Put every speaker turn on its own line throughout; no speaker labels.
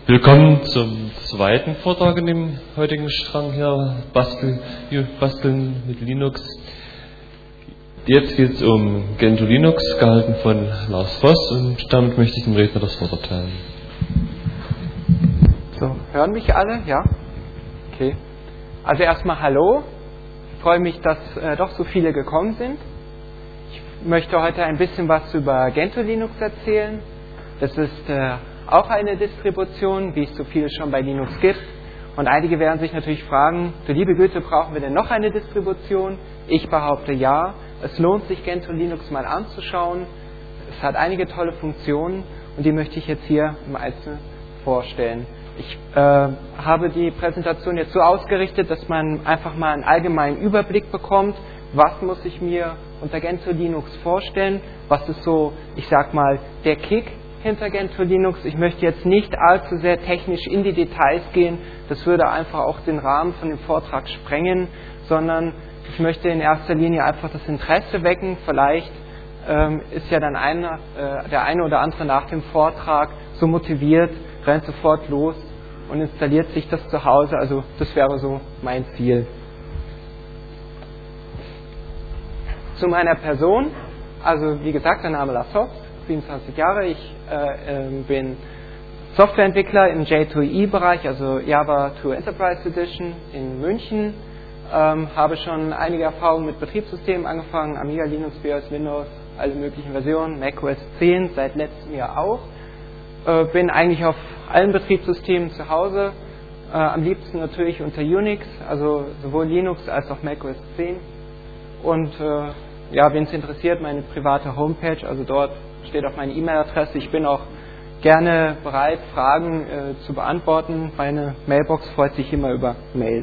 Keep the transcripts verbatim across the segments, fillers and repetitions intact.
Willkommen zum zweiten Vortrag in dem heutigen Strang hier, Bastel, Basteln mit Linux. Jetzt geht es um Gentoo Linux, gehalten von Lars Voss, und damit möchte ich dem Redner das Wort erteilen.
So, hören mich alle? Ja? Okay. Also erstmal hallo. Ich freue mich, dass äh, doch so viele gekommen sind. Ich möchte heute ein bisschen was über Gentoo Linux erzählen. Das ist äh, auch eine Distribution, wie es so viele schon bei Linux gibt. Und einige werden sich natürlich fragen, du liebe Güte, brauchen wir denn noch eine Distribution? Ich behaupte ja. Es lohnt sich, Gentoo Linux mal anzuschauen. Es hat einige tolle Funktionen und die möchte ich jetzt hier im Einzelnen vorstellen. Ich äh, habe die Präsentation jetzt so ausgerichtet, dass man einfach mal einen allgemeinen Überblick bekommt, was muss ich mir unter Gentoo Linux vorstellen, was ist so, ich sag mal, der Kick hinter Gentoo Linux. Ich möchte jetzt nicht allzu sehr technisch in die Details gehen, das würde einfach auch den Rahmen von dem Vortrag sprengen, sondern ich möchte in erster Linie einfach das Interesse wecken. Vielleicht ähm, ist ja dann einer, äh, der eine oder andere nach dem Vortrag so motiviert, rennt sofort los und installiert sich das zu Hause. Also das wäre so mein Ziel. Zu meiner Person, also wie gesagt, der Name Lars Voss, siebenundzwanzig Jahre, ich äh, äh, bin Softwareentwickler im J zwei E E-Bereich, also Java zwei Enterprise Edition in München, ähm, habe schon einige Erfahrungen mit Betriebssystemen angefangen, Amiga, Linux, BIOS, Windows, alle möglichen Versionen, macOS zehn seit letztem Jahr auch, äh, bin eigentlich auf allen Betriebssystemen zu Hause, äh, am liebsten natürlich unter Unix, also sowohl Linux als auch macOS zehn, und äh, ja, wen es interessiert, meine private Homepage, also dort steht auch meine E-Mail-Adresse. Ich bin auch gerne bereit, Fragen äh, zu beantworten. Meine Mailbox freut sich immer über Mails.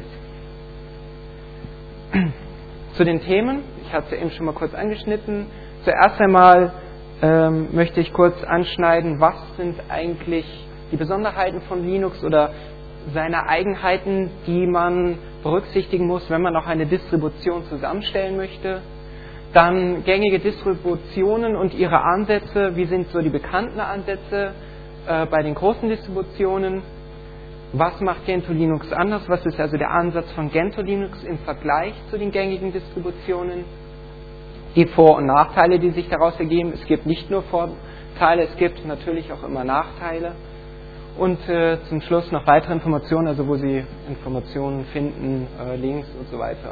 Zu den Themen, ich hatte es ja eben schon mal kurz angeschnitten. Zuerst einmal ähm, möchte ich kurz anschneiden, was sind eigentlich die Besonderheiten von Linux oder seine Eigenheiten, die man berücksichtigen muss, wenn man noch eine Distribution zusammenstellen möchte. Dann gängige Distributionen und ihre Ansätze. Wie sind so die bekannten Ansätze äh, bei den großen Distributionen? Was macht Gentoo Linux anders? Was ist also der Ansatz von Gentoo Linux im Vergleich zu den gängigen Distributionen? Die Vor- und Nachteile, die sich daraus ergeben. Es gibt nicht nur Vorteile, es gibt natürlich auch immer Nachteile. Und äh, zum Schluss noch weitere Informationen, also wo Sie Informationen finden, äh, Links und so weiter.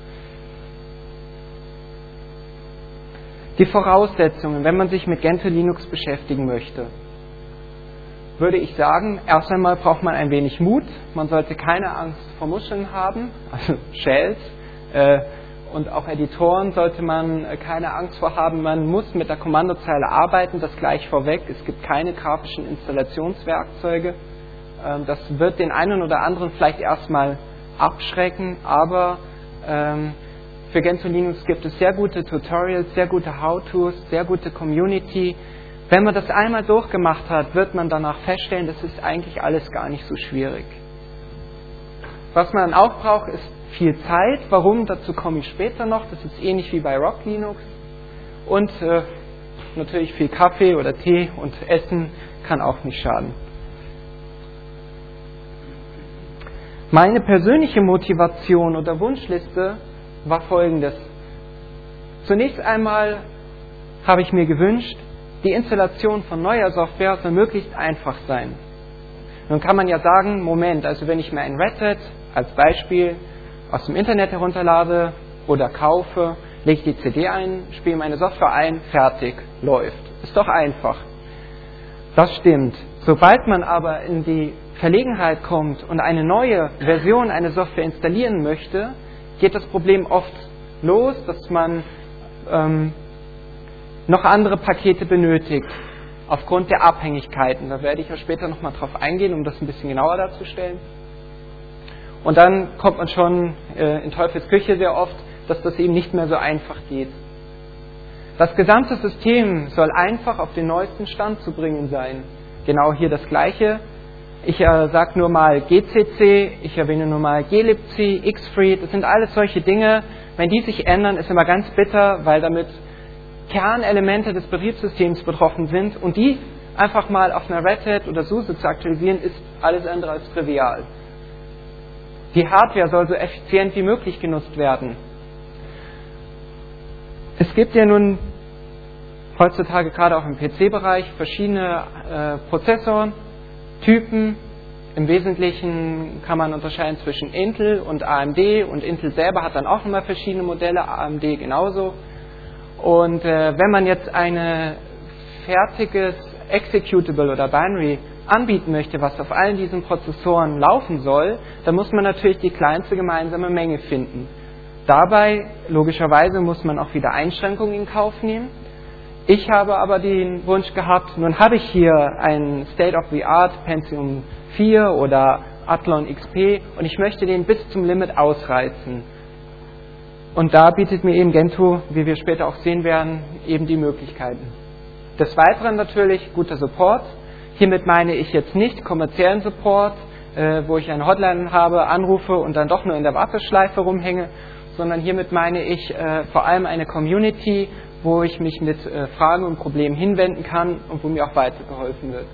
Die Voraussetzungen, wenn man sich mit Gentoo Linux beschäftigen möchte, würde ich sagen, erst einmal braucht man ein wenig Mut. Man sollte keine Angst vor Muscheln haben, also Shells, äh, und auch Editoren sollte man keine Angst vor haben. Man muss mit der Kommandozeile arbeiten, das gleich vorweg. Es gibt keine grafischen Installationswerkzeuge. Ähm, das wird den einen oder anderen vielleicht erstmal abschrecken, aber ähm, für Gentoo Linux gibt es sehr gute Tutorials, sehr gute How-Tos, sehr gute Community. Wenn man das einmal durchgemacht hat, wird man danach feststellen, das ist eigentlich alles gar nicht so schwierig. Was man auch braucht, ist viel Zeit. Warum? Dazu komme ich später noch. Das ist ähnlich wie bei Rock Linux. Und äh, natürlich viel Kaffee oder Tee und Essen kann auch nicht schaden. Meine persönliche Motivation oder Wunschliste war folgendes. Zunächst einmal habe ich mir gewünscht, die Installation von neuer Software soll möglichst einfach sein. Nun kann man ja sagen, Moment, also wenn ich mir ein Red Hat als Beispiel aus dem Internet herunterlade oder kaufe, lege ich die C D ein, spiele meine Software ein, fertig, läuft. Ist doch einfach. Das stimmt. Sobald man aber in die Verlegenheit kommt und eine neue Version einer Software installieren möchte, geht das Problem oft los, dass man ähm, noch andere Pakete benötigt, aufgrund der Abhängigkeiten. Da werde ich ja später nochmal drauf eingehen, um das ein bisschen genauer darzustellen. Und dann kommt man schon äh, in Teufels Küche sehr oft, dass das eben nicht mehr so einfach geht. Das gesamte System soll einfach auf den neuesten Stand zu bringen sein. Genau hier das Gleiche. Ich äh, sage nur mal G C C, ich erwähne nur mal glibc, Xfree, das sind alles solche Dinge. Wenn die sich ändern, ist immer ganz bitter, weil damit Kernelemente des Betriebssystems betroffen sind und die einfach mal auf einer Red Hat oder SUSE zu aktualisieren, ist alles andere als trivial. Die Hardware soll so effizient wie möglich genutzt werden. Es gibt ja nun heutzutage gerade auch im P C-Bereich verschiedene äh, Prozessortypen. Im Wesentlichen kann man unterscheiden zwischen Intel und A M D und Intel selber hat dann auch nochmal verschiedene Modelle, A M D genauso. Und äh, wenn man jetzt ein fertiges Executable oder Binary anbieten möchte, was auf allen diesen Prozessoren laufen soll, dann muss man natürlich die kleinste gemeinsame Menge finden. Dabei, logischerweise, muss man auch wieder Einschränkungen in Kauf nehmen. Ich habe aber den Wunsch gehabt, nun habe ich hier ein State-of-the-Art Pentium vier oder Athlon X P und ich möchte den bis zum Limit ausreizen. Und da bietet mir eben Gentoo, wie wir später auch sehen werden, eben die Möglichkeiten. Des Weiteren natürlich guter Support. Hiermit meine ich jetzt nicht kommerziellen Support, äh, wo ich eine Hotline habe, anrufe und dann doch nur in der Warteschleife rumhänge, sondern hiermit meine ich äh, vor allem eine Community, wo ich mich mit äh, Fragen und Problemen hinwenden kann und wo mir auch weitergeholfen wird.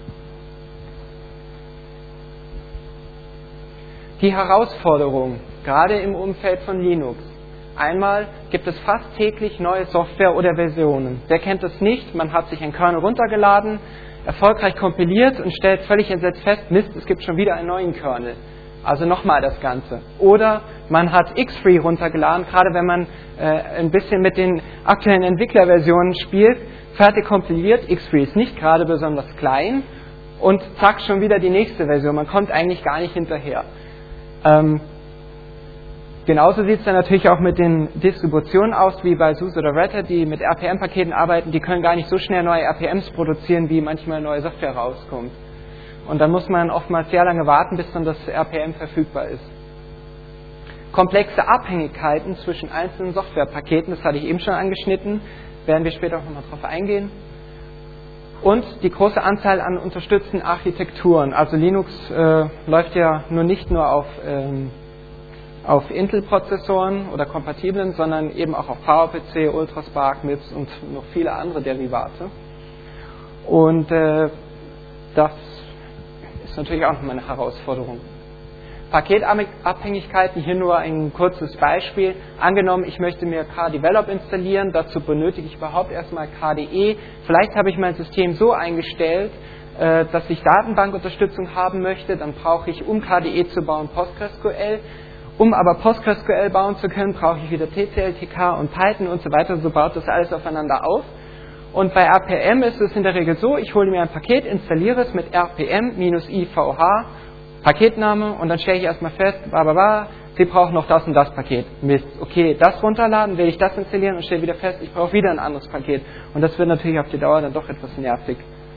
Die Herausforderung, gerade im Umfeld von Linux. Einmal gibt es fast täglich neue Software oder Versionen. Wer kennt das nicht? Man hat sich einen Kernel runtergeladen, erfolgreich kompiliert und stellt völlig entsetzt fest, Mist, es gibt schon wieder einen neuen Kernel. Also nochmal das Ganze. Oder man hat Xfree runtergeladen, gerade wenn man äh, ein bisschen mit den aktuellen Entwicklerversionen spielt, fertig kompiliert, Xfree ist nicht gerade besonders klein und zack, schon wieder die nächste Version. Man kommt eigentlich gar nicht hinterher. Ähm, genauso sieht es dann natürlich auch mit den Distributionen aus, wie bei SUSE oder Red Hat, die mit R P M-Paketen arbeiten. Die können gar nicht so schnell neue R P Ms produzieren, wie manchmal neue Software rauskommt. Und dann muss man oftmals sehr lange warten, bis dann das R P M verfügbar ist. Komplexe Abhängigkeiten zwischen einzelnen Softwarepaketen, das hatte ich eben schon angeschnitten, werden wir später auch nochmal drauf eingehen. Und die große Anzahl an unterstützten Architekturen. Also Linux äh, läuft ja nur nicht nur auf, ähm, auf Intel-Prozessoren oder kompatiblen, sondern eben auch auf PowerPC, Ultraspark, M I P S und noch viele andere Derivate. Und äh, das ist natürlich auch nochmal eine Herausforderung. Paketabhängigkeiten, hier nur ein kurzes Beispiel. Angenommen, ich möchte mir kdevelop installieren, dazu benötige ich überhaupt erstmal K D E. Vielleicht habe ich mein System so eingestellt, dass ich Datenbankunterstützung haben möchte, dann brauche ich, um K D E zu bauen, PostgreSQL. Um aber PostgreSQL bauen zu können, brauche ich wieder T C L, T K und Python und so weiter. So baut das alles aufeinander auf. Und bei R P M ist es in der Regel so, ich hole mir ein Paket, installiere es mit R P M-I V H, Paketname, und dann stelle ich erstmal fest, bababa, Sie brauchen noch das und das Paket. Mist. Okay, das runterladen, will ich das installieren und stelle wieder fest, ich brauche wieder ein anderes Paket. Und das wird natürlich auf die Dauer dann doch etwas nervig.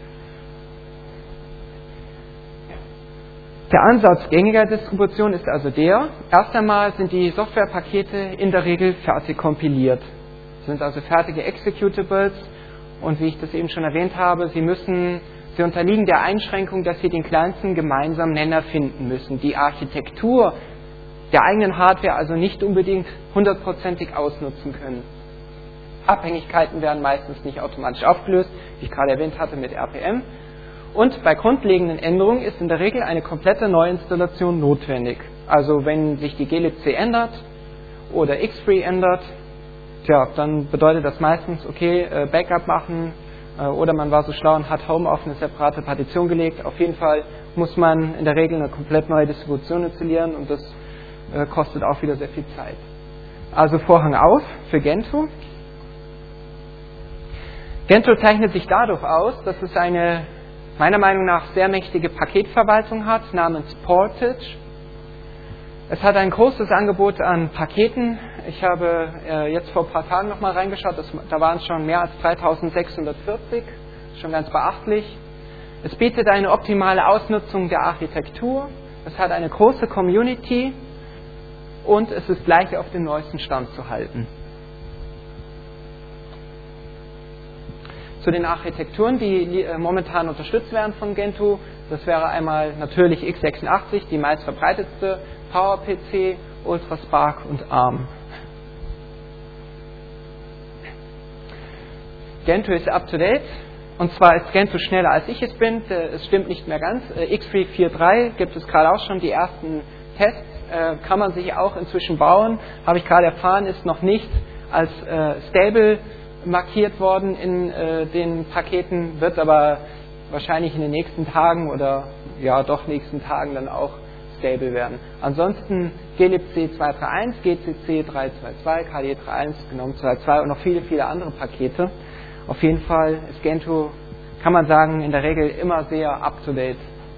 Der Ansatz gängiger Distribution ist also der, erst einmal sind die Softwarepakete in der Regel fertig kompiliert. Das sind also fertige Executables und wie ich das eben schon erwähnt habe, sie müssen, sie unterliegen der Einschränkung, dass sie den kleinsten gemeinsamen Nenner finden müssen. Die Architektur der eigenen Hardware also nicht unbedingt hundertprozentig ausnutzen können. Abhängigkeiten werden meistens nicht automatisch aufgelöst, wie ich gerade erwähnt hatte mit R P M. Und bei grundlegenden Änderungen ist in der Regel eine komplette Neuinstallation notwendig. Also wenn sich die glibc ändert oder Xfree ändert, tja, dann bedeutet das meistens, okay, Backup machen äh, oder man war so schlau und hat Home auf eine separate Partition gelegt. Auf jeden Fall muss man in der Regel eine komplett neue Distribution installieren und das äh, kostet auch wieder sehr viel Zeit. Also Vorhang auf für Gentoo. Gentoo zeichnet sich dadurch aus, dass es eine meiner Meinung nach sehr mächtige Paketverwaltung hat, namens Portage. Es hat ein großes Angebot an Paketen. Ich habe äh, jetzt vor ein paar Tagen nochmal reingeschaut, das, da waren es schon mehr als dreitausendsechshundertvierzig, schon ganz beachtlich. Es bietet eine optimale Ausnutzung der Architektur, es hat eine große Community und es ist gleich auf dem neuesten Stand zu halten. Zu den Architekturen, die momentan unterstützt werden von Gentoo, das wäre einmal natürlich x sechsundachtzig, die meist verbreitetste, PowerPC, Ultraspark und ARM. Gentoo ist up to date Und zwar ist Gentoo schneller als ich es bin. Es stimmt nicht mehr ganz. X drei vier drei gibt es gerade auch schon die ersten Tests. Kann man sich auch inzwischen bauen. Habe ich gerade erfahren, ist noch nicht als stable markiert worden in den Paketen, wird aber wahrscheinlich in den nächsten Tagen oder ja doch nächsten Tagen dann auch stable werden. Ansonsten glibc zwei drei eins, gcc drei zwei zwei, kd drei eins, GNOME zwei zwei und noch viele, viele andere Pakete. Auf jeden Fall ist Gentoo, kann man sagen, in der Regel immer sehr up-to-date.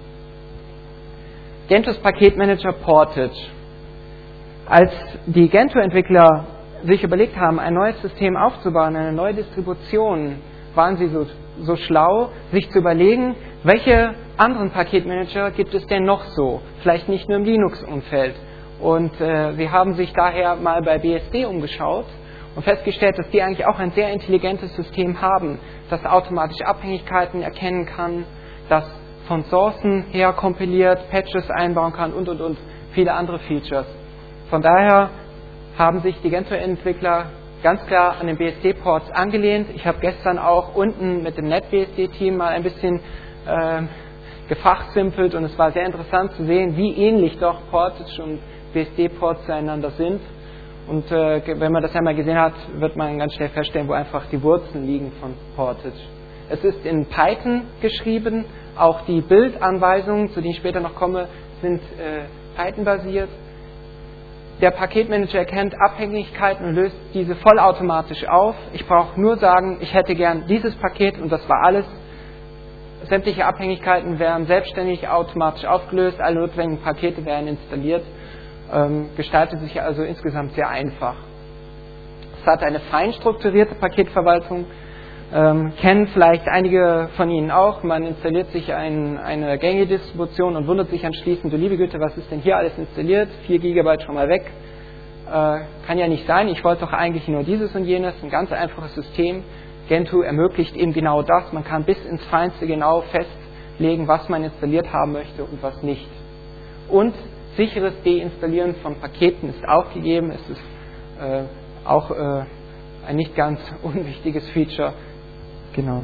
Gentoos Paketmanager Portage. Als die Gentoo-Entwickler sich überlegt haben, ein neues System aufzubauen, eine neue Distribution, waren sie so, so schlau, sich zu überlegen, welche anderen Paketmanager gibt es denn noch so? Vielleicht nicht nur im Linux-Umfeld. Und äh, sie haben sich daher mal bei B S D umgeschaut und festgestellt, dass die eigentlich auch ein sehr intelligentes System haben, das automatisch Abhängigkeiten erkennen kann, das von Sourcen her kompiliert, Patches einbauen kann und, und, und viele andere Features. Von daher haben sich die Gentoo-Entwickler ganz klar an den B S D-Ports angelehnt. Ich habe gestern auch unten mit dem NetBSD-Team mal ein bisschen äh, gefachsimpelt und es war sehr interessant zu sehen, wie ähnlich doch Portage und B S D-Ports zueinander sind. Und äh, wenn man das einmal gesehen hat, wird man ganz schnell feststellen, wo einfach die Wurzeln liegen von Portage. Es ist in Python geschrieben, auch die Bildanweisungen, zu denen ich später noch komme, sind äh, Python-basiert. Der Paketmanager erkennt Abhängigkeiten und löst diese vollautomatisch auf. Ich brauche nur sagen, ich hätte gern dieses Paket und das war alles. Sämtliche Abhängigkeiten werden selbstständig automatisch aufgelöst, alle notwendigen Pakete werden installiert. Ähm, gestaltet sich also insgesamt sehr einfach. Es hat eine fein strukturierte Paketverwaltung. Ähm, kennen vielleicht einige von Ihnen auch. Man installiert sich ein, eine gängige Distribution und wundert sich anschließend, du liebe Güte, was ist denn hier alles installiert? vier Gigabyte schon mal weg. Äh, kann ja nicht sein, ich wollte doch eigentlich nur dieses und jenes. Ein ganz einfaches System. Gentoo ermöglicht eben genau das. Man kann bis ins Feinste genau festlegen, was man installiert haben möchte und was nicht. Und sicheres Deinstallieren von Paketen ist auch gegeben. Es ist äh, auch äh, ein nicht ganz unwichtiges Feature. Genau.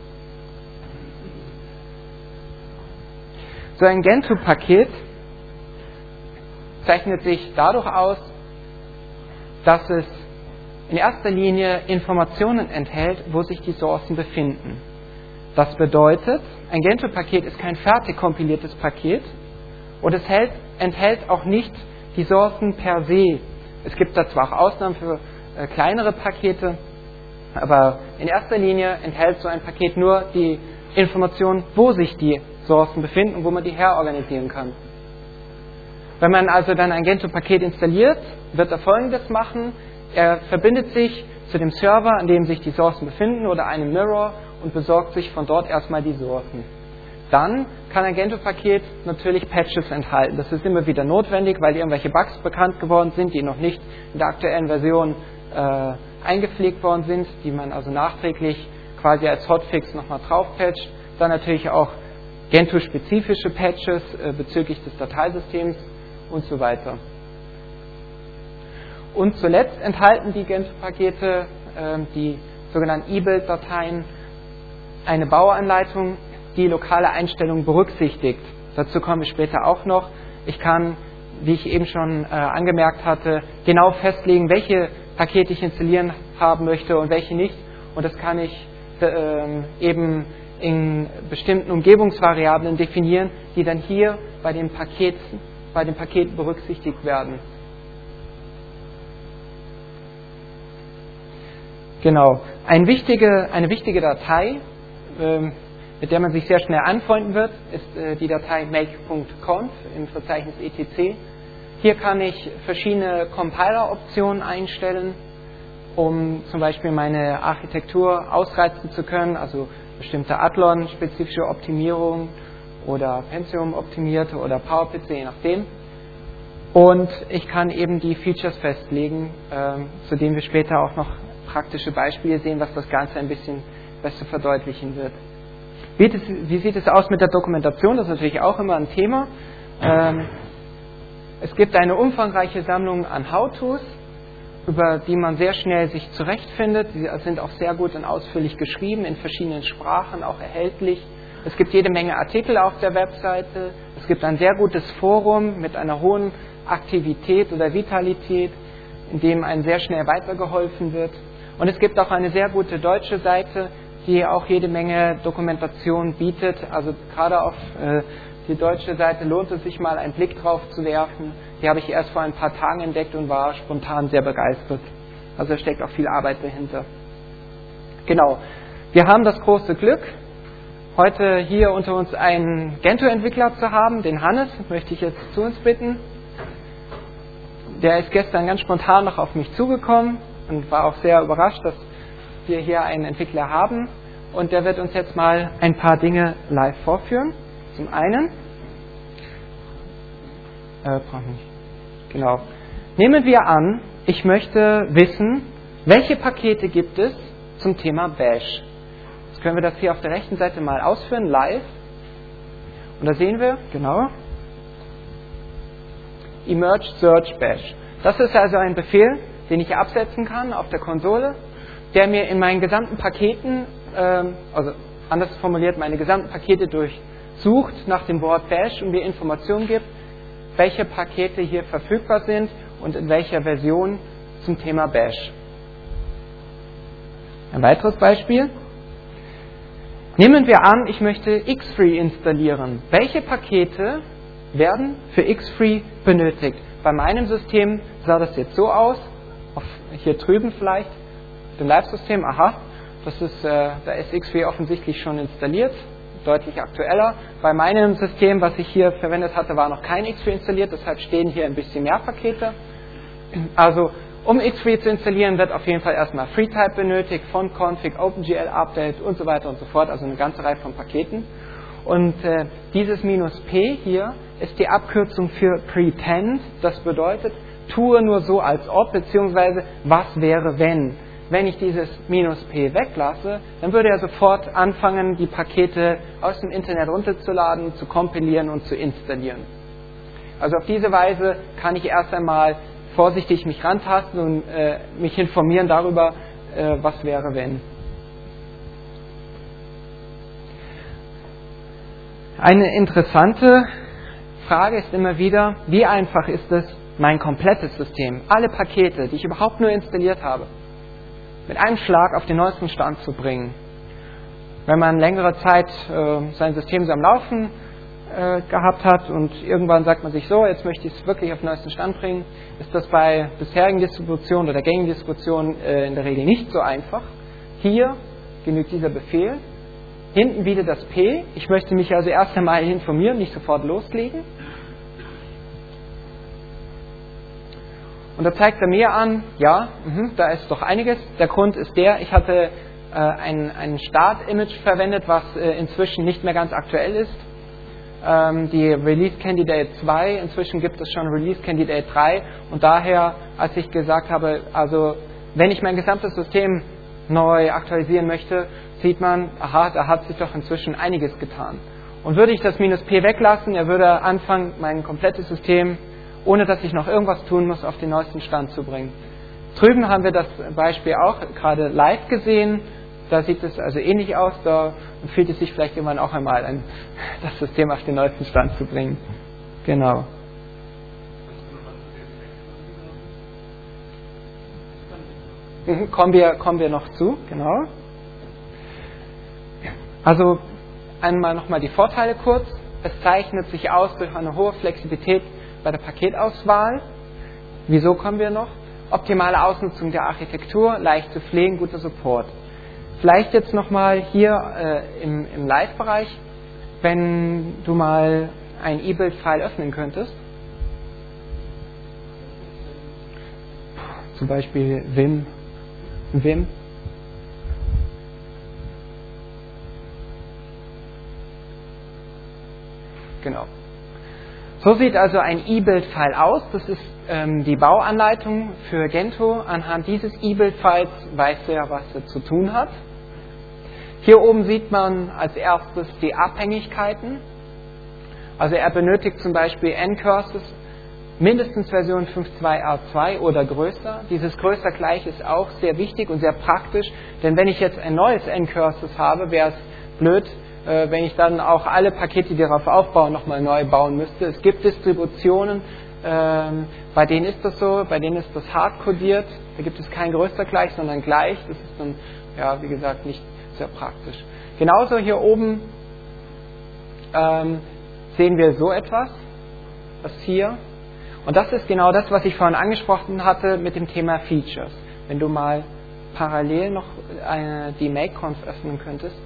So ein Gentoo-Paket zeichnet sich dadurch aus, dass es in erster Linie Informationen enthält, wo sich die Sourcen befinden. Das bedeutet, ein Gentoo-Paket ist kein fertig kompiliertes Paket und es hält, enthält auch nicht die Sourcen per se. Es gibt da zwar auch Ausnahmen für äh, kleinere Pakete, aber in erster Linie enthält so ein Paket nur die Information, wo sich die Sourcen befinden und wo man die herorganisieren kann. Wenn man also dann ein Gentoo-Paket installiert, wird er Folgendes machen. Er verbindet sich zu dem Server, an dem sich die Sourcen befinden, oder einem Mirror und besorgt sich von dort erstmal die Sourcen. Dann kann ein Gentoo-Paket natürlich Patches enthalten. Das ist immer wieder notwendig, weil irgendwelche Bugs bekannt geworden sind, die noch nicht in der aktuellen Version äh, eingepflegt worden sind, die man also nachträglich quasi als Hotfix nochmal drauf patcht. Dann natürlich auch Gentoo-spezifische Patches äh, bezüglich des Dateisystems und so weiter. Und zuletzt enthalten die Gentoo-Pakete, äh, die sogenannten E-Build-Dateien, eine Bauanleitung, die lokale Einstellungen berücksichtigt. Dazu kommen wir später auch noch. Ich kann, wie ich eben schon äh, angemerkt hatte, genau festlegen, welche Pakete ich installieren haben möchte und welche nicht. Und das kann ich äh, eben in bestimmten Umgebungsvariablen definieren, die dann hier bei den Paketen, bei den Paketen berücksichtigt werden. Genau. Eine wichtige, eine wichtige Datei, äh, mit der man sich sehr schnell anfreunden wird, ist äh, die Datei make.conf im Verzeichnis et cetera. Hier kann ich verschiedene Compiler-Optionen einstellen, um zum Beispiel meine Architektur ausreizen zu können, also bestimmte Athlon-spezifische Optimierung oder Pentium-optimierte oder PowerPC, je nachdem. Und ich kann eben die Features festlegen, äh, zu denen wir später auch noch praktische Beispiele sehen, was das Ganze ein bisschen besser verdeutlichen wird. Wie, das, wie sieht es aus mit der Dokumentation? Das ist natürlich auch immer ein Thema. Ähm, es gibt eine umfangreiche Sammlung an How-Tos über die man sehr schnell sich zurechtfindet. Sie sind auch sehr gut und ausführlich geschrieben, in verschiedenen Sprachen auch erhältlich. Es gibt jede Menge Artikel auf der Webseite. Es gibt ein sehr gutes Forum mit einer hohen Aktivität oder Vitalität, in dem einem sehr schnell weitergeholfen wird. Und es gibt auch eine sehr gute deutsche Seite, die auch jede Menge Dokumentation bietet. Also gerade auf äh, die deutsche Seite lohnt es sich mal einen Blick drauf zu werfen. Die habe ich erst vor ein paar Tagen entdeckt und war spontan sehr begeistert. Also da steckt auch viel Arbeit dahinter. Genau. Wir haben das große Glück, heute hier unter uns einen Gentoo-Entwickler zu haben, den Hannes, möchte ich jetzt zu uns bitten. Der ist gestern ganz spontan noch auf mich zugekommen und war auch sehr überrascht, dass wir hier einen Entwickler haben. Und der wird uns jetzt mal ein paar Dinge live vorführen. Zum einen, äh, brauche nicht. Genau. Nehmen wir an, ich möchte wissen, welche Pakete gibt es zum Thema Bash. Jetzt können wir das hier auf der rechten Seite mal ausführen, live. Und da sehen wir, genau, Emerge Search Bash. Das ist also ein Befehl, den ich absetzen kann auf der Konsole, der mir in meinen gesamten Paketen, ähm, also anders formuliert, meine gesamten Pakete durchsucht nach dem Wort Bash und mir Informationen gibt, welche Pakete hier verfügbar sind und in welcher Version zum Thema Bash. Ein weiteres Beispiel. Nehmen wir an, ich möchte Xfree installieren. Welche Pakete werden für Xfree benötigt? Bei meinem System sah das jetzt so aus, auf, hier drüben vielleicht, dem Live-System, aha, das ist, äh, da ist Xfree offensichtlich schon installiert, deutlich aktueller. Bei meinem System, was ich hier verwendet hatte, war noch kein Xfree installiert, deshalb stehen hier ein bisschen mehr Pakete. Also, um Xfree zu installieren, wird auf jeden Fall erstmal FreeType benötigt, Font-Config, OpenGL Update und so weiter und so fort, also eine ganze Reihe von Paketen. Und äh, dieses minus P hier ist die Abkürzung für Pretend, das bedeutet, tue nur so als ob, beziehungsweise was wäre wenn. Wenn ich dieses minus P weglasse, dann würde er sofort anfangen, die Pakete aus dem Internet runterzuladen, zu kompilieren und zu installieren. Also auf diese Weise kann ich erst einmal vorsichtig mich rantasten und äh, mich informieren darüber, äh, was wäre wenn. Eine interessante Frage ist immer wieder, wie einfach ist es, mein komplettes System, alle Pakete, die ich überhaupt nur installiert habe, mit einem Schlag auf den neuesten Stand zu bringen. Wenn man längere Zeit äh, sein System so am Laufen äh, gehabt hat und irgendwann sagt man sich so, jetzt möchte ich es wirklich auf den neuesten Stand bringen, ist das bei bisherigen Distributionen oder gängigen Distributionen äh, in der Regel nicht so einfach. Hier genügt dieser Befehl. Hinten wieder das P. Ich möchte mich also erst einmal informieren, nicht sofort loslegen. Und da zeigt er mir an, ja, mh, da ist doch einiges. Der Grund ist der, ich hatte äh, ein, ein Start-Image verwendet, was äh, inzwischen nicht mehr ganz aktuell ist. Ähm, die Release Candidate zwei, inzwischen gibt es schon Release Candidate drei. Und daher, als ich gesagt habe, also wenn ich mein gesamtes System neu aktualisieren möchte, sieht man, aha, da hat sich doch inzwischen einiges getan. Und würde ich das minus P weglassen, er würde anfangen, mein komplettes System, ohne dass ich noch irgendwas tun muss, auf den neuesten Stand zu bringen. Drüben haben wir das Beispiel auch gerade live gesehen. Da sieht es also ähnlich aus. Da empfiehlt es sich vielleicht irgendwann auch einmal, ein, das System auf den neuesten Stand zu bringen. Genau. Mhm, kommen wir, kommen wir noch zu, genau. Also einmal nochmal die Vorteile kurz. Es zeichnet sich aus durch eine hohe Flexibilität bei der Paketauswahl. Wieso kommen wir noch? Optimale Ausnutzung der Architektur, leicht zu pflegen, guter Support. Vielleicht jetzt nochmal hier äh, im, im Live-Bereich, wenn du mal ein E-Build-File öffnen könntest. Zum Beispiel Vim. Vim. Genau. So sieht also ein E-Build-File aus. Das ist ähm, die Bauanleitung für Gentoo. Anhand dieses E-Build-Files weiß er, was er zu tun hat. Hier oben sieht man als erstes die Abhängigkeiten. Also er benötigt zum Beispiel N-Curses mindestens Version fünf Punkt zwei A zwei oder größer. Dieses größer gleich ist auch sehr wichtig und sehr praktisch, denn wenn ich jetzt ein neues N-Curses habe, wäre es blöd, äh, wenn ich dann auch alle Pakete, die darauf aufbauen, nochmal neu bauen müsste. Es gibt Distributionen, ähm, bei denen ist das so, bei denen ist das hardcodiert, da gibt es kein größer gleich, sondern gleich. Das ist dann, ja, wie gesagt, nicht sehr praktisch. Genauso hier oben ähm, sehen wir so etwas, das hier. Und das ist genau das, was ich vorhin angesprochen hatte mit dem Thema Features. Wenn du mal parallel noch eine, die MakeConf öffnen könntest.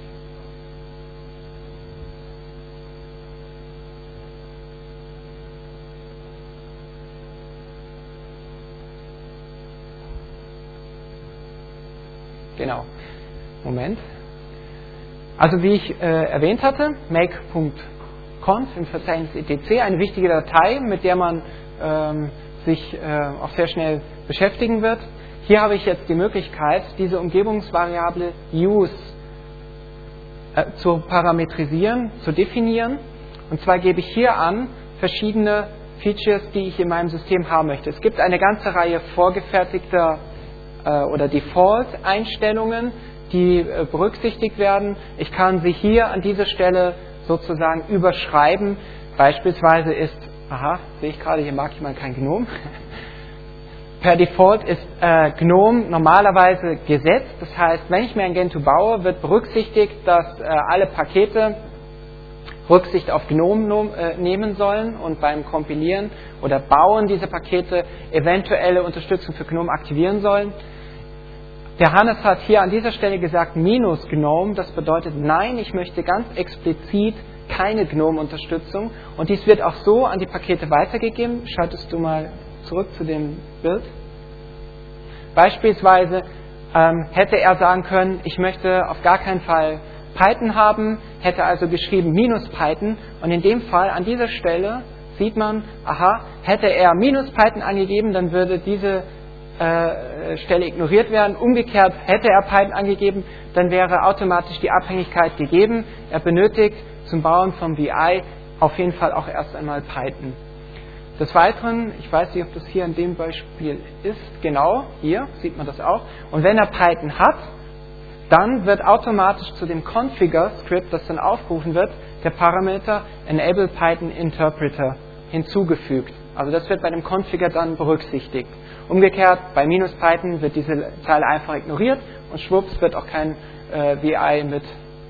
Genau. Moment. Also wie ich äh, erwähnt hatte, make.conf im Verzeichnis etc, eine wichtige Datei, mit der man ähm, sich äh, auch sehr schnell beschäftigen wird. Hier habe ich jetzt die Möglichkeit, diese Umgebungsvariable use äh, zu parametrisieren, zu definieren. Und zwar gebe ich hier an verschiedene Features, die ich in meinem System haben möchte. Es gibt eine ganze Reihe vorgefertigter äh, oder Default-Einstellungen, die äh, berücksichtigt werden. Ich kann sie hier an dieser Stelle sozusagen überschreiben. Beispielsweise ist, aha, sehe ich gerade, hier mag ich mal kein Gnome. Per Default ist äh, Gnome normalerweise gesetzt. Das heißt, wenn ich mir ein Gentoo baue, wird berücksichtigt, dass äh, alle Pakete Rücksicht auf Gnome äh, nehmen sollen und beim Kompilieren oder Bauen dieser Pakete eventuelle Unterstützung für Gnome aktivieren sollen. Der Hannes hat hier an dieser Stelle gesagt, minus Gnome, das bedeutet, nein, ich möchte ganz explizit keine Gnome-Unterstützung und dies wird auch so an die Pakete weitergegeben. Schaltest du mal zurück zu dem Bild. Beispielsweise ähm, hätte er sagen können, ich möchte auf gar keinen Fall Python haben, hätte also geschrieben minus Python und in dem Fall an dieser Stelle sieht man, aha, hätte er minus Python angegeben, dann würde diese äh, Stelle ignoriert werden. Umgekehrt hätte er Python angegeben, dann wäre automatisch die Abhängigkeit gegeben. Er benötigt zum Bauen vom V I auf jeden Fall auch erst einmal Python. Des Weiteren, ich weiß nicht, ob das hier in dem Beispiel ist, genau, hier sieht man das auch. Und wenn er Python hat, dann wird automatisch zu dem Configure-Script, das dann aufgerufen wird, der Parameter Enable Python Interpreter hinzugefügt. Also das wird bei dem Configure dann berücksichtigt. Umgekehrt, bei minus Python wird diese Zeile einfach ignoriert und schwupps wird auch kein äh, V I mit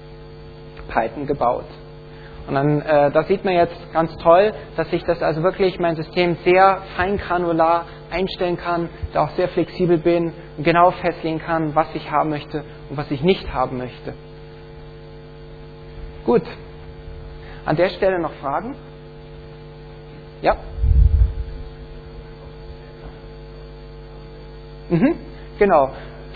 Python gebaut. Und dann, äh, da sieht man jetzt ganz toll, dass ich das also wirklich, mein System sehr feingranular einstellen kann, da auch sehr flexibel bin und genau festlegen kann, was ich haben möchte und was ich nicht haben möchte. Gut. An der Stelle noch Fragen? Ja? Mhm, genau.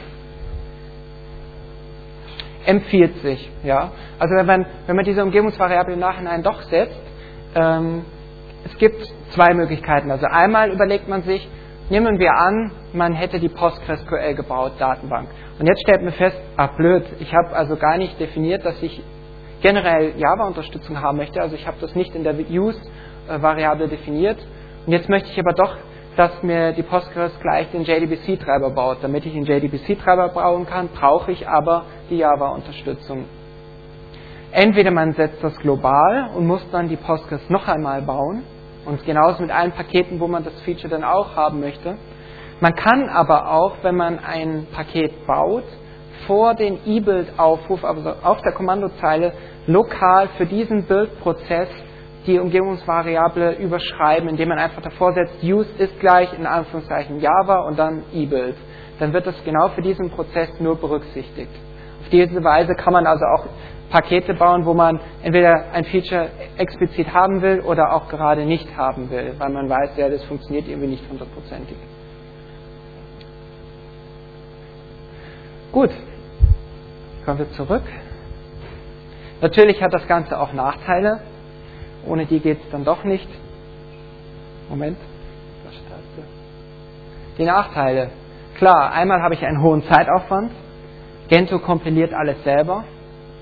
Empfiehlt sich, ja. Also wenn man, wenn man diese Umgebungsvariable im Nachhinein doch setzt, ähm, es gibt zwei Möglichkeiten. Also einmal überlegt man sich, nehmen wir an, man hätte die PostgreSQL gebaut, Datenbank. Und jetzt stellt man fest, ach blöd, ich habe also gar nicht definiert, dass ich generell Java-Unterstützung haben möchte. Also ich habe das nicht in der Use-Variable definiert. Und jetzt möchte ich aber doch, dass mir die Postgres gleich den J D B C-Treiber baut. Damit ich den J D B C-Treiber bauen kann, brauche ich aber die Java-Unterstützung. Entweder man setzt das global und muss dann die Postgres noch einmal bauen und genauso mit allen Paketen, wo man das Feature dann auch haben möchte. Man kann aber auch, wenn man ein Paket baut, vor den E-Build-Aufruf, also auf der Kommandozeile, lokal für diesen Build-Prozess die Umgebungsvariable überschreiben, indem man einfach davor setzt, use ist gleich in Anführungszeichen Java und dann E-Build. Dann wird das genau für diesen Prozess nur berücksichtigt. Auf diese Weise kann man also auch Pakete bauen, wo man entweder ein Feature explizit haben will oder auch gerade nicht haben will, weil man weiß, ja, das funktioniert irgendwie nicht hundertprozentig. Gut, kommen wir zurück. Natürlich hat das Ganze auch Nachteile. Ohne die geht es dann doch nicht. Moment. Die Nachteile. Klar, einmal habe ich einen hohen Zeitaufwand. Gentoo kompiliert alles selber.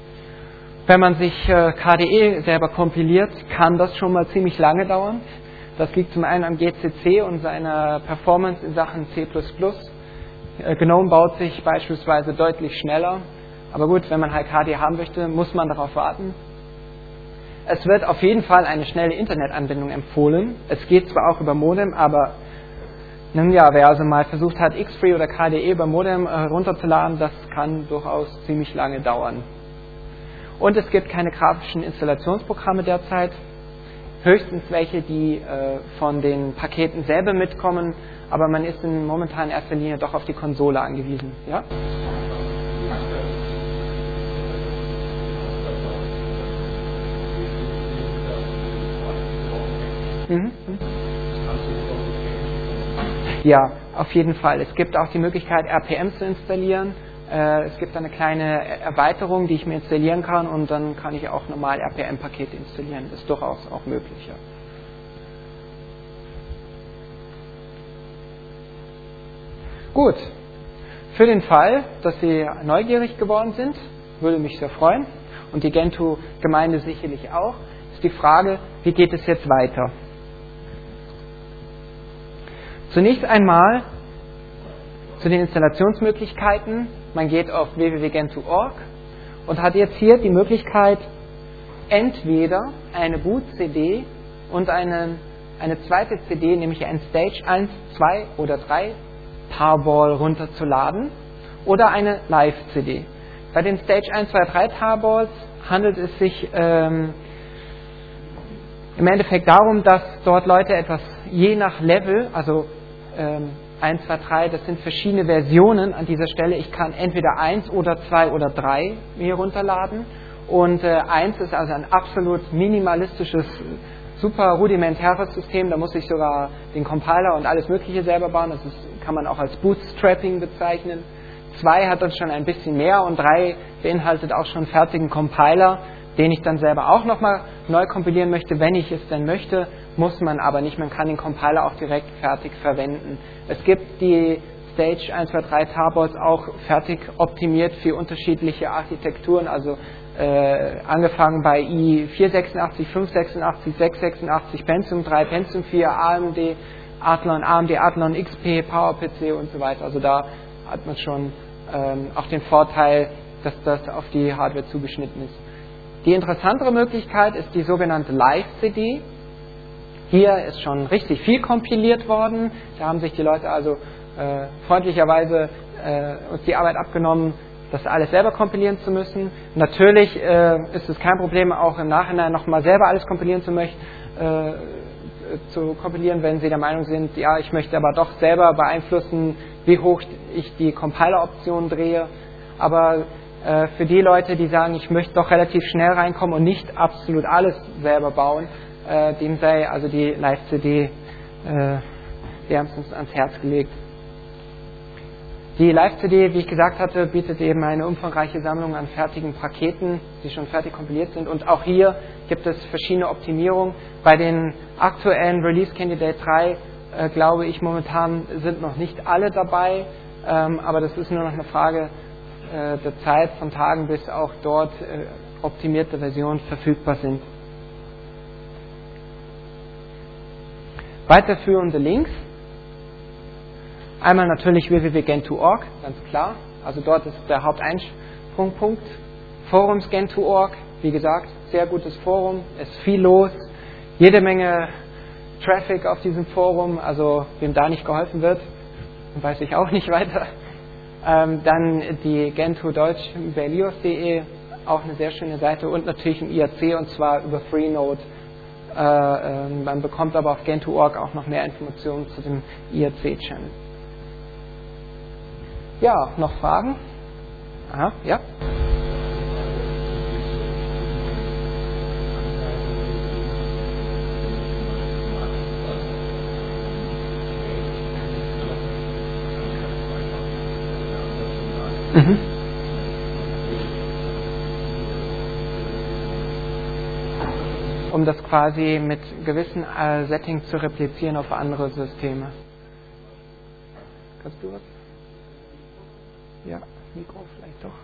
Wenn man sich äh, K D E selber kompiliert, kann das schon mal ziemlich lange dauern. Das liegt zum einen am G C C und seiner Performance in Sachen C plus plus. GNOME baut sich beispielsweise deutlich schneller. Aber gut, wenn man halt H D haben möchte, muss man darauf warten. Es wird auf jeden Fall eine schnelle Internetanbindung empfohlen. Es geht zwar auch über Modem, aber nun ja, wer also mal versucht hat, Xfree oder K D E über Modem herunterzuladen, das kann durchaus ziemlich lange dauern. Und es gibt keine grafischen Installationsprogramme derzeit. Höchstens welche, die äh, von den Paketen selber mitkommen, aber man ist in momentan in erster Linie doch auf die Konsole angewiesen. Ja? Mhm. Ja, auf jeden Fall. Es gibt auch die Möglichkeit, R P M zu installieren. Äh, es gibt eine kleine Erweiterung, die ich mir installieren kann und dann kann ich auch normal R P M-Pakete installieren. Das ist durchaus auch möglich. Ja. Gut. Für den Fall, dass Sie neugierig geworden sind, würde mich sehr freuen und die Gentoo-Gemeinde sicherlich auch, ist die Frage, wie geht es jetzt weiter? Zunächst einmal zu den Installationsmöglichkeiten. Man geht auf w w w punkt gentoo punkt org und hat jetzt hier die Möglichkeit, entweder eine Boot-C D und eine, eine zweite C D, nämlich ein Stage eins, zwei oder drei Tarball runterzuladen oder eine Live-C D. Bei den Stage eins, zwei, drei Tarballs handelt es sich ähm, im Endeffekt darum, dass dort Leute etwas je nach Level, also ähm, eins, zwei, drei, das sind verschiedene Versionen an dieser Stelle. Ich kann entweder eins oder zwei oder drei mir runterladen. Und äh, eins ist also ein absolut minimalistisches, super rudimentäres System. Da muss ich sogar den Compiler und alles Mögliche selber bauen. Das ist, kann man auch als Bootstrapping bezeichnen. zwei hat dann schon ein bisschen mehr und drei beinhaltet auch schon fertigen Compiler, den ich dann selber auch nochmal neu kompilieren möchte. Wenn ich es denn möchte, muss man aber nicht. Man kann den Compiler auch direkt fertig verwenden. Es gibt die Stage eins, zwei, drei Tarballs auch fertig optimiert für unterschiedliche Architekturen, also äh, angefangen bei i vier sechsundachtzig, fünf sechsundachtzig, sechs sechsundachtzig, Pentium drei, Pentium vier, A M D, Athlon, A M D, Athlon X P, PowerPC und so weiter. Also da hat man schon ähm, auch den Vorteil, dass das auf die Hardware zugeschnitten ist. Die interessantere Möglichkeit ist die sogenannte Live-C D. Hier ist schon richtig viel kompiliert worden. Da haben sich die Leute also äh, freundlicherweise äh, uns die Arbeit abgenommen, das alles selber kompilieren zu müssen. Natürlich äh, ist es kein Problem, auch im Nachhinein nochmal selber alles kompilieren zu möchten, äh, zu kompilieren, wenn Sie der Meinung sind, ja, ich möchte aber doch selber beeinflussen, wie hoch ich die Compiler-Option drehe. Aber äh, für die Leute, die sagen, ich möchte doch relativ schnell reinkommen und nicht absolut alles selber bauen, äh, dem sei also die Live-C D äh, wärmstens ans Herz gelegt. Die Live-C D, wie ich gesagt hatte, bietet eben eine umfangreiche Sammlung an fertigen Paketen, die schon fertig kompiliert sind. Und auch hier gibt es verschiedene Optimierungen. Bei den aktuellen Release Candidate drei, äh, glaube ich, momentan sind noch nicht alle dabei. Ähm, aber das ist nur noch eine Frage äh, der Zeit, von Tagen, bis auch dort äh, optimierte Versionen verfügbar sind. Weiterführende Links. Einmal natürlich w w w punkt gentoo punkt org, ganz klar. Also dort ist der Haupteinsprungpunkt. Forums Gentoo punkt org, wie gesagt, sehr gutes Forum, ist viel los, jede Menge Traffic auf diesem Forum, also wem da nicht geholfen wird, weiß ich auch nicht weiter. Ähm, dann die Gentoo Deutsch über elios punkt de, auch eine sehr schöne Seite und natürlich im I R C und zwar über Freenode. Äh, äh, man bekommt aber auf Gentoo punkt org auch noch mehr Informationen zu dem I R C-Channel. Ja, noch Fragen? Aha, ja? Mhm. Um das quasi mit gewissen äh, Settings zu replizieren auf andere Systeme. Kannst du was? Ja, Mikro vielleicht doch.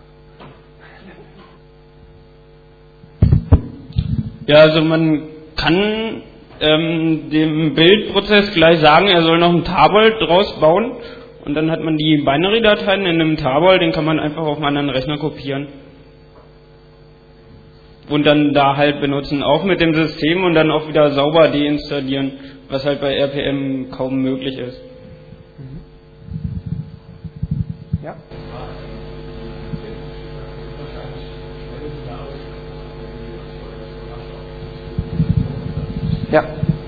Ja, also man kann ähm, dem Bildprozess gleich sagen, er soll noch einen Tarball draus bauen. Und dann hat man die Binary-Dateien in einem Tarball, den kann man einfach auf einen anderen Rechner kopieren. Und dann da halt benutzen, auch mit dem System und dann auch wieder sauber deinstallieren, was halt bei R P M kaum möglich ist.
Ja. Ja.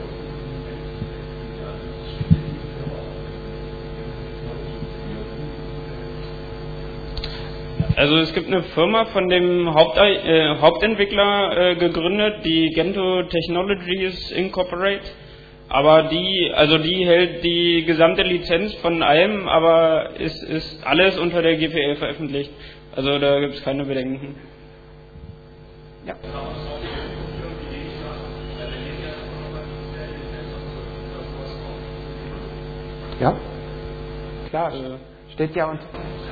Also es gibt eine Firma von dem Haupt, äh, Hauptentwickler äh, gegründet, die Gentoo Technologies Incorporated. Aber die, also die hält die gesamte Lizenz von allem, aber es ist alles unter der G P L veröffentlicht. Also da gibt es keine Bedenken.
Ja. Ja. Klar, steht ja unter.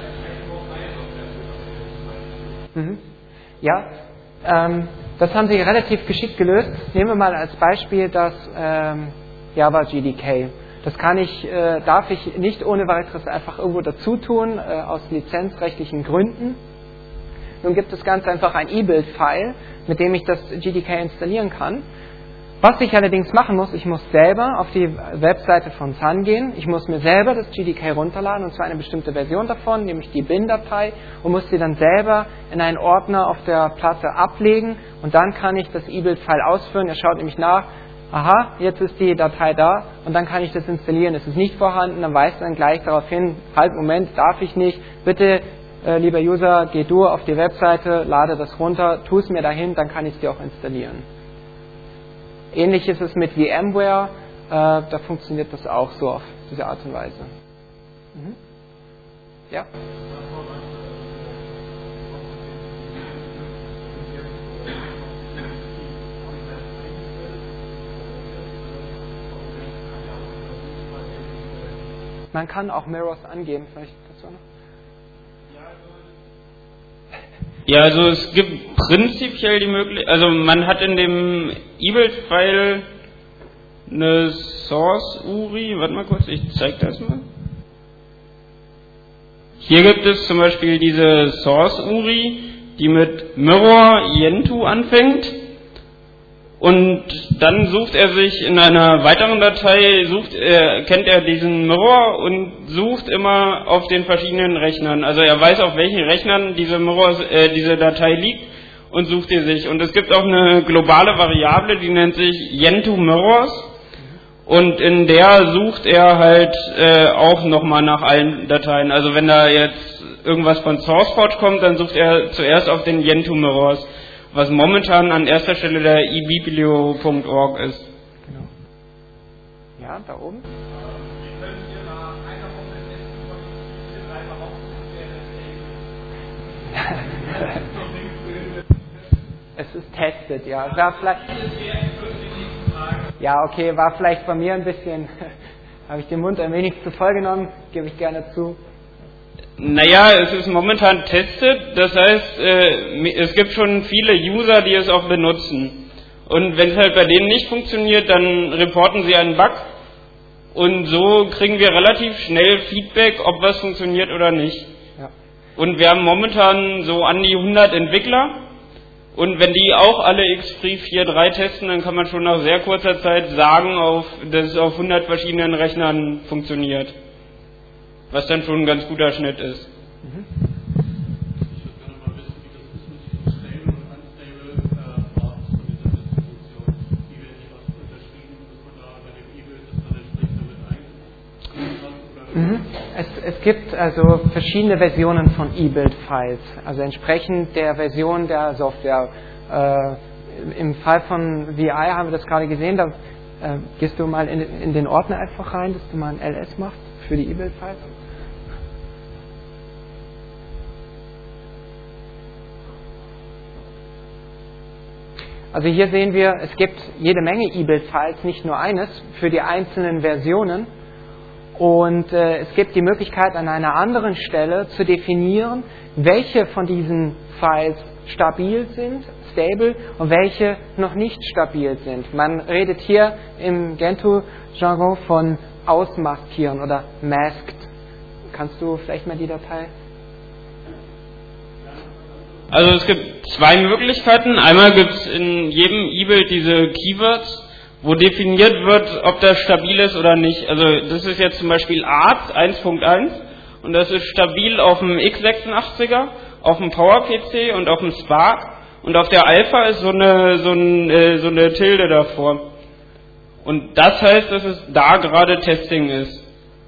Mhm. Ja, ähm, das haben Sie relativ geschickt gelöst. Nehmen wir mal als Beispiel das ähm, Java G D K. Das kann ich, äh, darf ich nicht ohne weiteres einfach irgendwo dazu tun, äh, aus lizenzrechtlichen Gründen. Nun gibt es ganz einfach ein E-Build-File, mit dem ich das G D K installieren kann. Was ich allerdings machen muss, ich muss selber auf die Webseite von Sun gehen, ich muss mir selber das G D K runterladen, und zwar eine bestimmte Version davon, nämlich die Bin-Datei, und muss sie dann selber in einen Ordner auf der Platte ablegen, und dann kann ich das E-Build-File ausführen. Er schaut nämlich nach, aha, jetzt ist die Datei da, und dann kann ich das installieren. Es ist nicht vorhanden, dann weist er dann gleich darauf hin, halt, Moment, darf ich nicht, bitte, äh, lieber User, geh du auf die Webseite, lade das runter, tu es mir dahin, dann kann ich es dir auch installieren. Ähnlich ist es mit VMware, äh, da funktioniert das auch so auf diese Art und Weise. Mhm. Ja? Man kann auch Mirrors angeben, vielleicht dazu noch?
Ja, also es gibt prinzipiell die Möglichkeit, also man hat in dem E-Build-File eine Source-U R I, warte mal kurz, ich zeige das mal. Hier gibt es zum Beispiel diese Source-U R I, die mit Mirror Gentoo anfängt, und dann sucht er sich in einer weiteren Datei, sucht, äh, kennt er diesen Mirror und sucht immer auf den verschiedenen Rechnern. Also er weiß, auf welchen Rechnern diese Mirror, äh, diese Datei liegt, und sucht die sich. Und es gibt auch eine globale Variable, die nennt sich Gentoo Mirrors, und in der sucht er halt äh, auch nochmal nach allen Dateien. Also wenn da jetzt irgendwas von SourceForge kommt, dann sucht er zuerst auf den Gentoo Mirrors, was momentan an erster Stelle der i biblio punkt org ist.
Genau. Ja, da oben. Es ist tested, ja. War vielleicht, ja, okay, war vielleicht bei mir ein bisschen, habe ich den Mund ein wenig zu voll genommen, gebe ich gerne zu.
Naja, es ist momentan testet, das heißt, äh, es gibt schon viele User, die es auch benutzen. Und wenn es halt bei denen nicht funktioniert, dann reporten sie einen Bug, und so kriegen wir relativ schnell Feedback, ob was funktioniert oder nicht.
Ja.
Und wir haben momentan so an die hundert Entwickler, und wenn die auch alle X F R I vier Punkt drei testen, dann kann man schon nach sehr kurzer Zeit sagen, auf, dass es auf hundert verschiedenen Rechnern funktioniert. Was dann schon ein ganz guter Schnitt ist.
Mhm.
Ich würde gerne mal wissen, wie das ist mit diesen stable und unstable Parts von dieser Distribution. Die werden hier was unterschrieben, dass man da bei dem E-Build das dann entsprechend damit ein.
Mhm. Es, es gibt also verschiedene Versionen von E-Build-Files, also entsprechend der Version der Software. Äh, Im Fall von V I haben wir das gerade gesehen, da äh, gehst du mal in, in den Ordner einfach rein, dass du mal ein L S machst für die E-Build-Files. Also hier sehen wir, es gibt jede Menge E-Build-Files, nicht nur eines, für die einzelnen Versionen. Und äh, es gibt die Möglichkeit, an einer anderen Stelle zu definieren, welche von diesen Files stabil sind, stable, und welche noch nicht stabil sind. Man redet hier im Gentoo-Jargon von ausmaskieren oder masked. Kannst du vielleicht mal die Datei?
Also es gibt zwei Möglichkeiten. Einmal gibt es in jedem E-Build diese Keywords, wo definiert wird, ob das stabil ist oder nicht. Also das ist jetzt zum Beispiel Arts eins Punkt eins und das ist stabil auf dem x sechsundachtziger, auf dem PowerPC und auf dem Spark, und auf der Alpha ist so eine, so eine, so eine Tilde davor. Und das heißt, dass es da gerade Testing ist.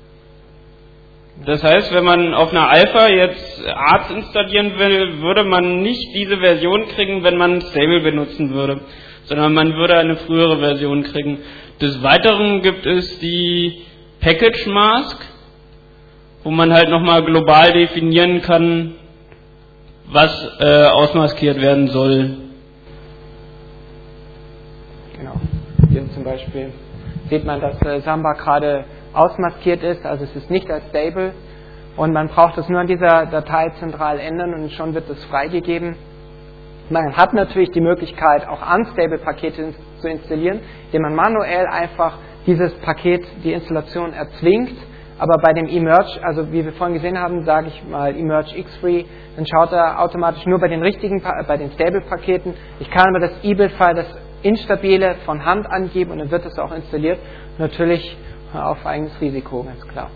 Das heißt, wenn man auf einer Alpha jetzt Arts installieren will, würde man nicht diese Version kriegen, wenn man Stable benutzen würde, sondern man würde eine frühere Version kriegen. Des Weiteren gibt es die Package Mask, wo man halt nochmal global definieren kann, was äh, ausmaskiert werden soll.
Genau. Hier zum Beispiel sieht man, dass äh, Samba gerade ausmaskiert ist, also es ist nicht als Stable, und man braucht es nur an dieser Datei zentral ändern und schon wird es freigegeben. Man hat natürlich die Möglichkeit, auch Unstable-Pakete zu installieren, indem man manuell einfach dieses Paket, die Installation erzwingt, aber bei dem emerge, also wie wir vorhin gesehen haben, sage ich mal emerge xfree, dann schaut er automatisch nur bei den richtigen, bei den Stable-Paketen. Ich kann aber das E-Build-File, das Instabile, von Hand angeben und dann wird es auch installiert. Natürlich auf eigenes Risiko, ganz klar.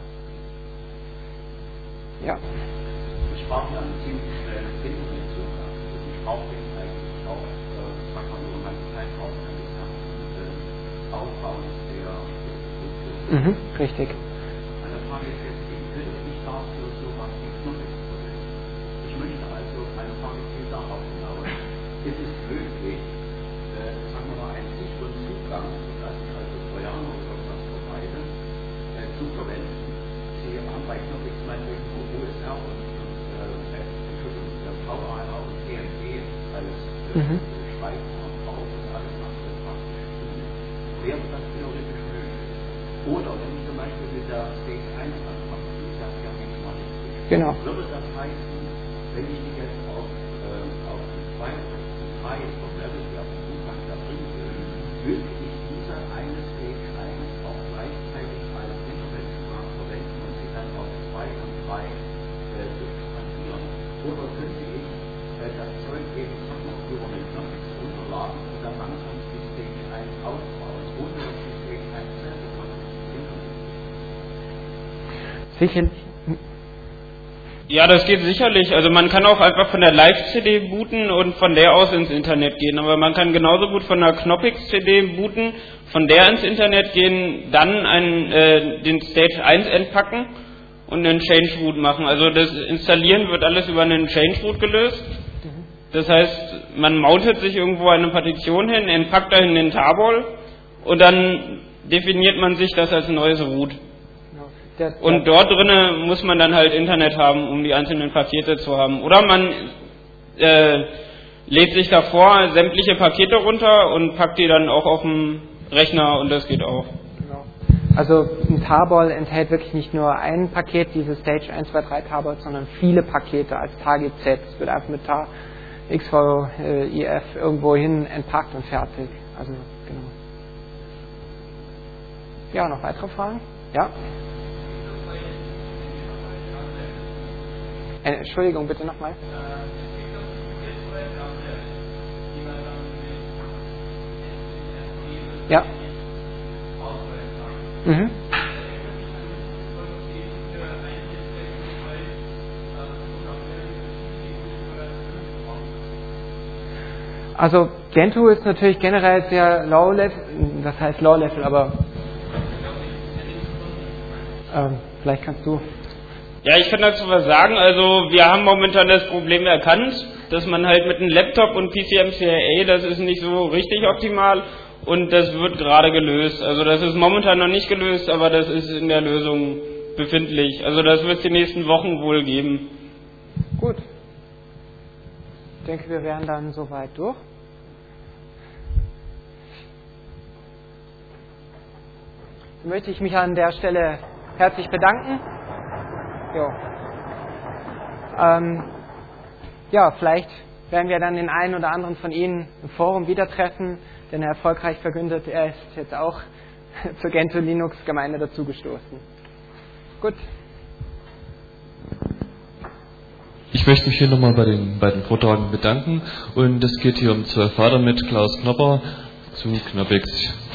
Ja.
Ich brauche ja einen ziemlich schnellen Internetzugang. Ich brauche den eigentlich auch, äh, sag mal, nur meine Zeit brauche, wenn ich den Aufbau der
Mhm, richtig.
Meine Frage ist jetzt, ich will nicht dafür so was wie Knoppix verwenden. Ich möchte also, meine Frage zielt darauf hinaus, ist es möglich, äh, sagen wir mal, einen sicheren Zugang, dass ich also Trojaner oder irgendwas vermeide, äh, zu verwenden. Sie haben bei Knoppix meinetwegen O S R und, und äh, Entschuldigung, der V A R und P N G als äh,
Mhm.
Speicher und drauf und alles andere praktisch. Wäre das theoretisch möglich? Oder wenn ich zum Beispiel mit der Stage eins anfange, die ist ja sehr minimalistisch,
Genau.
würde das heißen, wenn ich die jetzt auf, äh, auf die zwei oder die drei vom Level der Umfang da bringen will, müsste ich diese eine Stage eins auch gleichzeitig als Internetzugang verwenden und sie dann auf zwei und drei äh, expandieren. Oder könnte ich äh, das Zeug eben noch über den Knoppix runterladen und dann langsam die Stage eins ausbauen, ohne dass die Stage eins selber von Internet.
Sicherlich.
Ja, das geht sicherlich. Also man kann auch einfach von der Live-C D booten und von der aus ins Internet gehen. Aber man kann genauso gut von der Knoppix-C D booten, von der ins Internet gehen, dann einen, äh, den Stage eins entpacken und einen Change-Root machen. Also das Installieren wird alles über einen Change-Root gelöst. Das heißt, man mountet sich irgendwo eine Partition hin, entpackt dahin den Tarball und dann definiert man sich das als neues Root.
Der,
Und dort drinnen muss man dann halt Internet haben, um die einzelnen Pakete zu haben. Oder man äh, lädt sich davor sämtliche Pakete runter und packt die dann auch auf dem Rechner und das geht auch.
Genau. Also ein Tarball enthält wirklich nicht nur ein Paket, dieses Stage eins, zwei, drei Tarball, sondern viele Pakete als Target Set. Es wird einfach mit Tar, X V, äh, I F irgendwo hin entpackt und fertig. Also genau. Ja, noch weitere Fragen? Ja? Äh, Entschuldigung, bitte nochmal. Ja. Mhm. Also Gentoo ist natürlich generell sehr low level, das heißt low level, aber ähm, vielleicht kannst du.
Ja, ich kann dazu was sagen. Also wir haben momentan das Problem erkannt, dass man halt mit einem Laptop und P C M C I A, das ist nicht so richtig optimal und das wird gerade gelöst. Also das ist momentan noch nicht gelöst, aber das ist in der Lösung befindlich. Also das wird es die nächsten Wochen wohl geben.
Gut. Ich denke, wir wären dann soweit durch. Dann möchte ich mich an der Stelle herzlich bedanken. Jo. Ähm, ja, vielleicht werden wir dann den einen oder anderen von Ihnen im Forum wieder treffen, denn er erfolgreich verkündet, er ist jetzt auch zur Gentoo Linux Gemeinde dazugestoßen. Gut.
Ich möchte mich hier nochmal bei den beiden Vortragenden bedanken und es geht hier um zwölf Vater mit Klaus Knopper zu Knoppex.